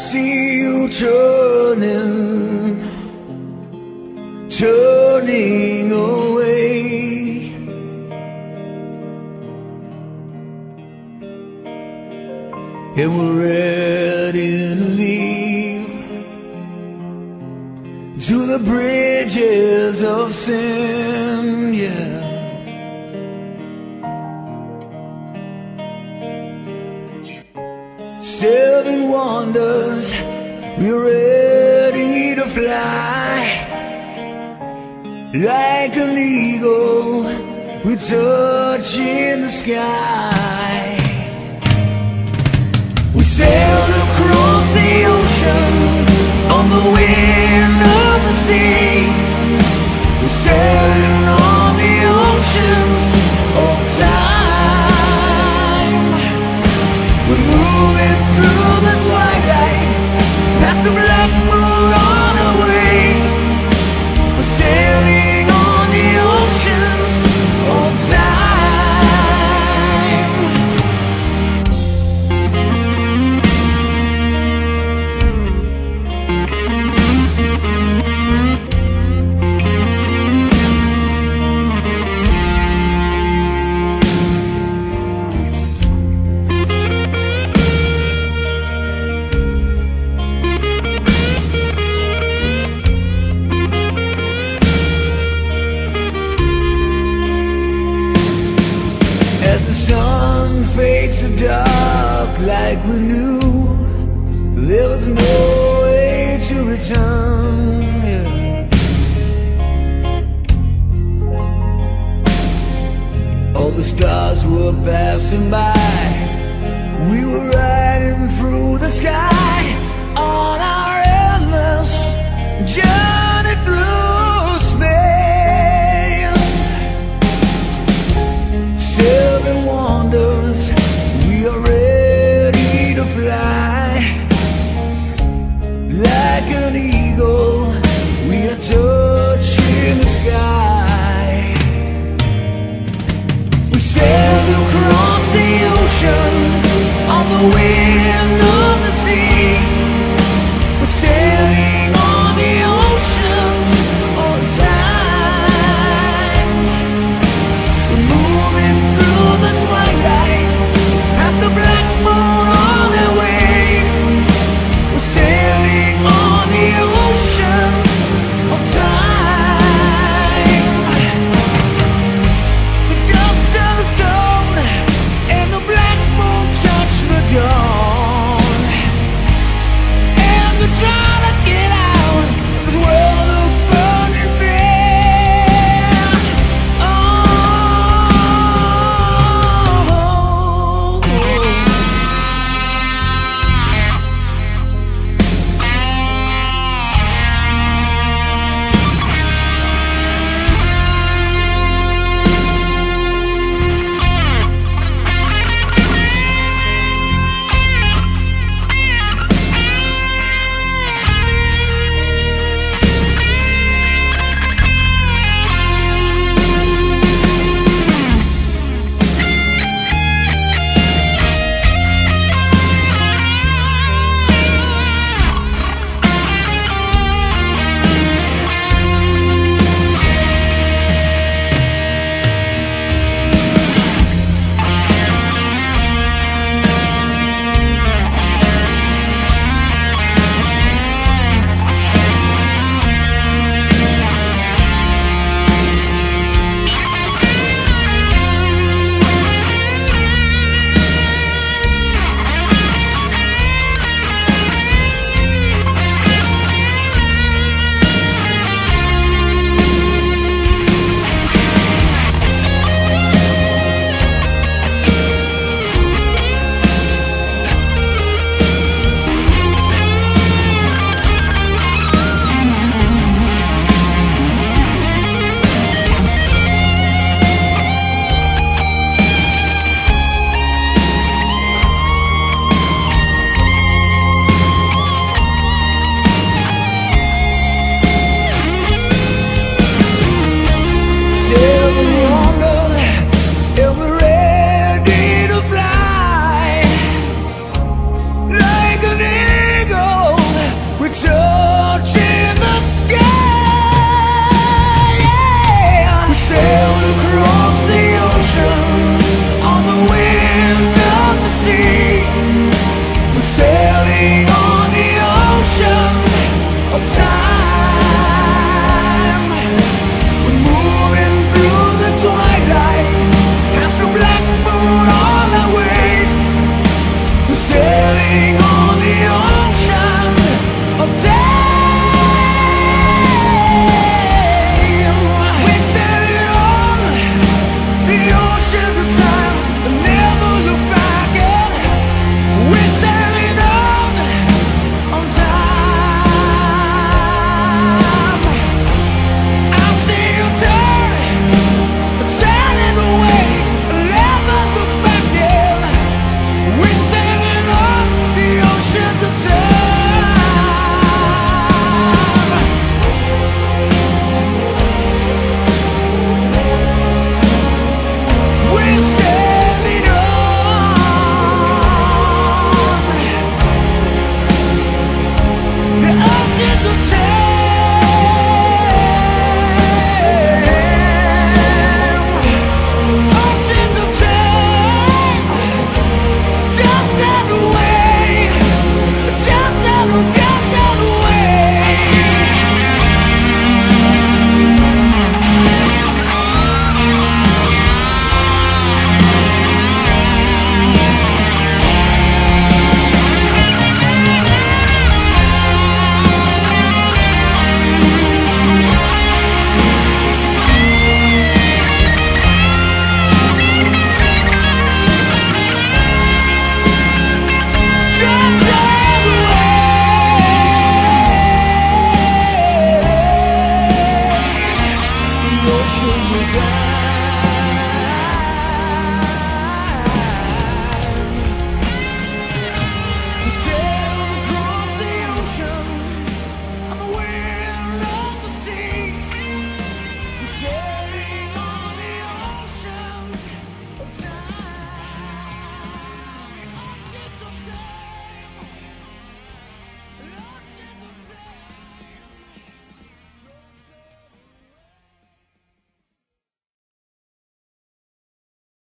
see you turning away. And we're ready to leave to the bridges of sin, yeah. Seven wonders, we're ready to fly. Like an eagle, we're touching the sky. We sailed across the ocean on the wind of the sea. We're sailing on the oceans of time. We're moving through the twilight, past the black moon on our way. We're sailing on the oceans of time. Fades to dark like we knew there was no way to return, yeah. All the stars were passing by, we were riding through the sky on our endless journey through space. Seven wonders, we are ready to fly. Like an eagle, we are touching the sky. We sailed across the ocean on the wind